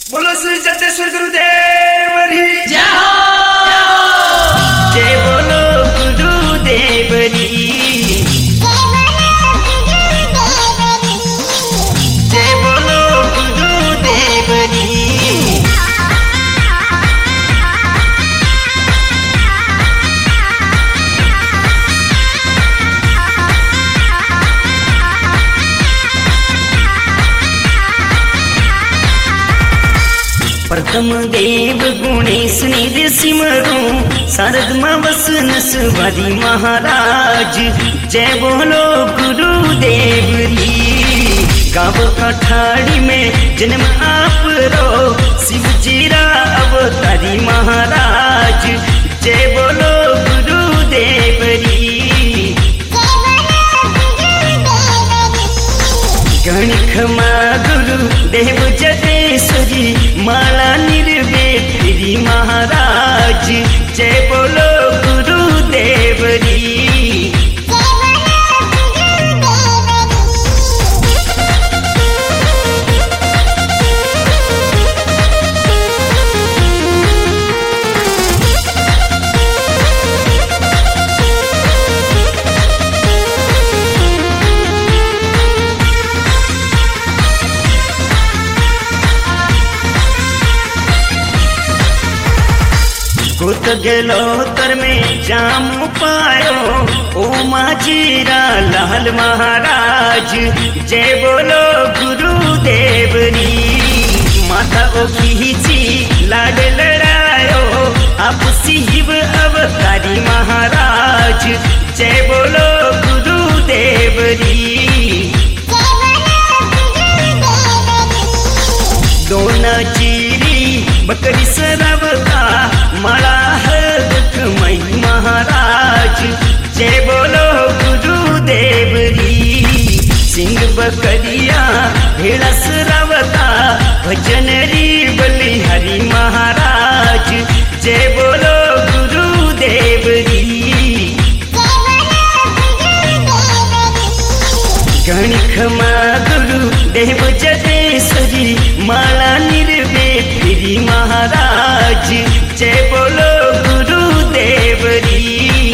बोलो श्री जतेश्वर गुरुदेव री जय हो। जय बोलो गुरुदेव री जय बोलो गुरुदेव री प्रथम देव गुणेश निधि सिमरू शारद माँ वसनस भरी महाराज जय बोलो गुरुदेव री गाँव कठाड़ी में जन्म आप रो शिव जीरा अवतारी महाराज जय बोलो गुरुदेव री गणिक माँ गुरु देव जतेश्वरी माला निर्वेत्री महाराज जय बोलो गुरुदेव री कुत गेलो तर में जाम पायो ओ माझीरा लाल महाराज जय बोलो गुरुदेव री माता ओ खींची लाड लड़ायो आप शिव अवतारी महाराज जय बोलो गुरुदेव री दोना चीरी बकरी सरावता माला हरदक मई महाराज जय बोलो गुरुदेव री सिंह बकरिया भेड़ा सरावता भजन री बलिहारी महाराज जय बोलो गुरुदेव री गणिक माँ गुरु देव जतेश्वरी माला निर्वेत्री महाराज जय बोलो गुरुदेव री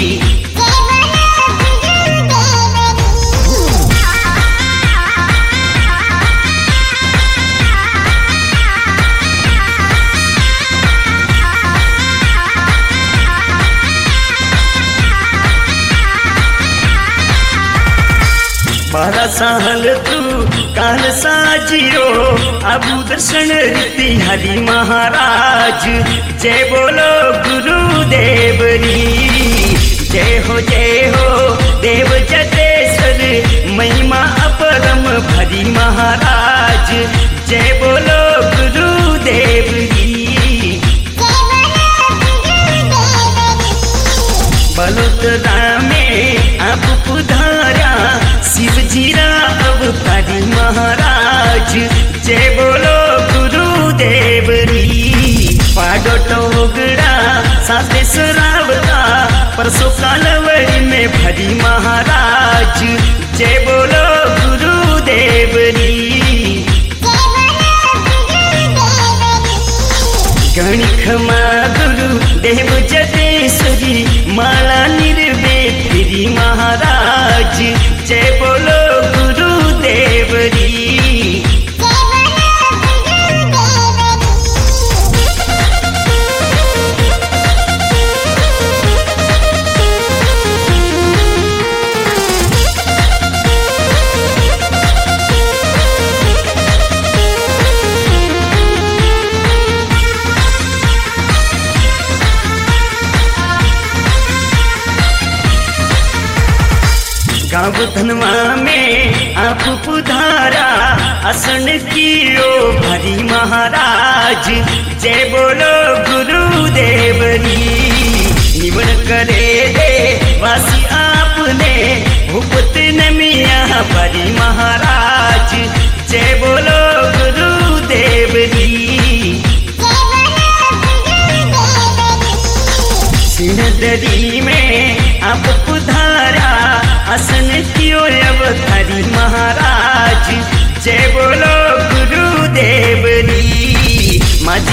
बारह साल तू काल साजियो अबू दर्शन रीति हरि महाराज जय बोलो गुरुदेव री जय हो देव जतेश्वर महिमा अपरम भरी महाराज जय बोलो गुरुदेव री बलोतरा में आप पुधारा शिव जीरा अवतारी महाराज जय बोलो गुरुदेव री पाडो टोगड़ा साथे सरावता परसों कालवड़ी में भरी महाराज जय बोलो गुरुदेव री गणिक माँ गुरु देव जतेश्वरी माला निर्वेत्री महाराज जय बोलो गुरुदेव री गाँव धनवा में आप पुधारा असन कियो भरी महाराज जय बोलो गुरुदेव री निवन करे दे वासी आपने भूपत नमिया भरी महाराज जय बोलो गुरुदेव री सिंहदरी में आप पुधारा असन कियो अवतारी महाराज जय बोलो गुरुदेव री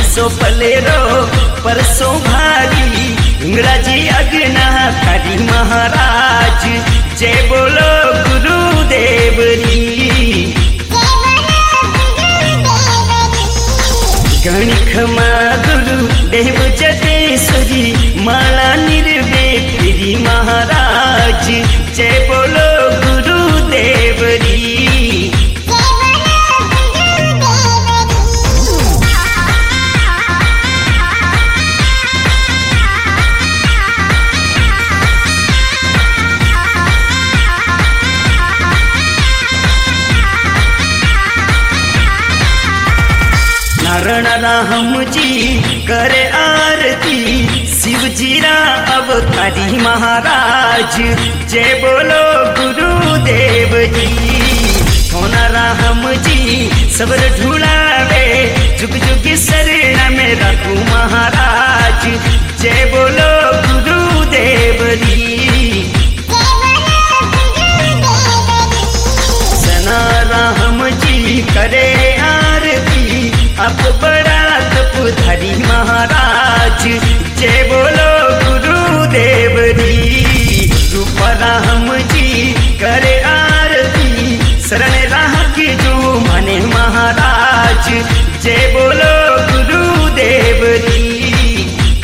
हंसो पलेरो परसों भारी इंग्राजी अग्ना करी महाराज जय बोलो गुरुदेव री गणिक गुरु देव जटेश्वरी माला निर्वे फिरी महाराज जय बोलो गुरुदेव री नारायण राम जी करे आरती शिव जी रा अवतारी महाराज जय बोलो गुरुदेव जी सोना राम जी सबर ढूंढावे जुग जुग शरण में रखू महाराज जय बोलो गुरुदेव जी सना राम जी करे आरती अब बड़ा तपधारी महाराज जय बोलो गुरुदेव री रूप राम जी करे आरती शरण राह के जो माने महाराज जय बोलो गुरुदेव री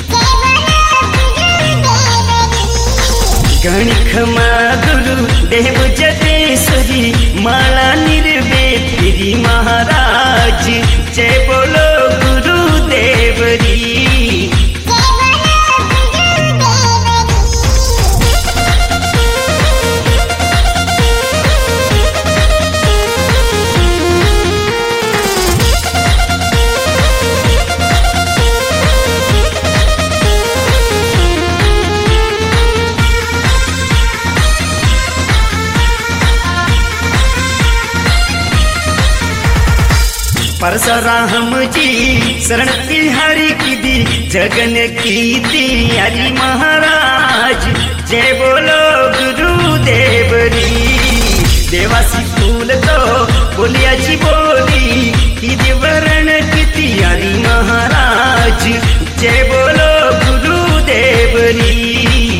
गणिक गुरु देव जटेश्वरी माला निर्वे फिरी महाराज जय बोलो गुरुदेव री परशुराम जी शरण तिहारी की दी जगन की तैयारी महाराज जय बोलो गुरुदेव री देवासी फूल तो बोलिया जी बोली की देवरण की तैयारी महाराज जय बोलो गुरुदेव री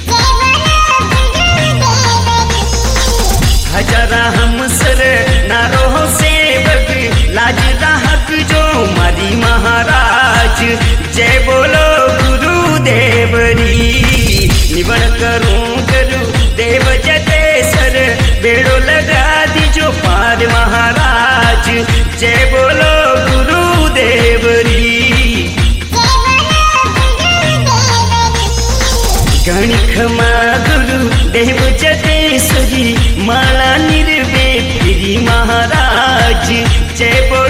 हजारा हम सर नारो सेवक लाज राहक जो मारी महाराज जय बोलो गुरुदेव री निबण करूं गुरु देव जटेश्वर बेड़ो लगा दीजो पार महाराज जय बोलो गुरुदेव री गणिक गुरु देव जटेश्वरी माला निर्वे फिरी महाराज जय बोलो